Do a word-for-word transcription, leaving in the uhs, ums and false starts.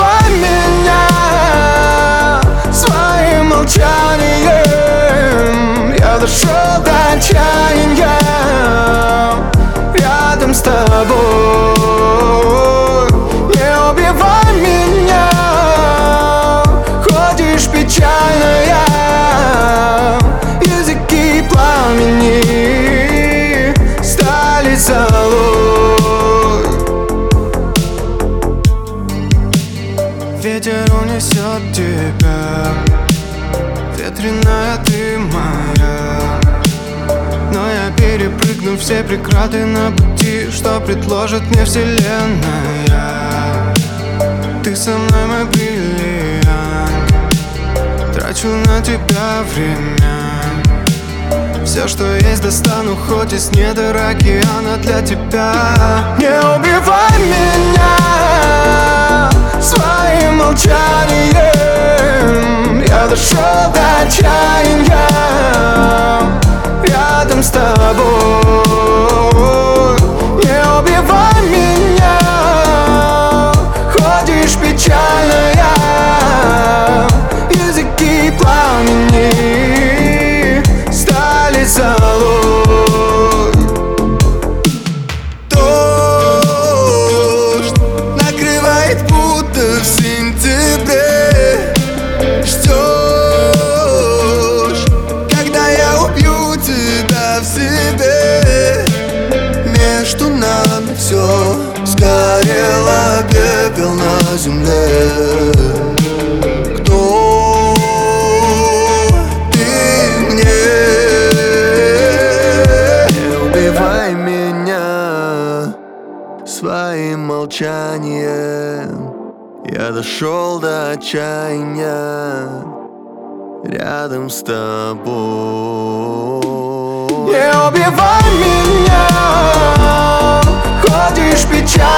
убивай меня своим молчанием. Я дошел до отчаяния рядом с тобой. Не убивай меня, ходишь печальная, языки пламени стали золой. Ветер унесет тебя, ветреная ты моя. Но я перепрыгну все преграды на пути, что предложит мне вселенная. Ты со мной мой бриллиант, трачу на тебя время. Все, что есть, достану, хоть из недр океана для тебя. Не убивай меня своим молчанием. Я дошел до отчаяния рядом с тобой. Не убивай меня, ходишь печальная, языки пламени стали золой. Дождь накрывает, будто в сентябре. Ждешь, когда я убью тебя в себе. Между нами все сгорело, пепел на земле. Кто ты мне? Не убивай меня своим молчанием. Я дошел до отчаяния рядом с тобой. Не убивай меня, ходишь печаль.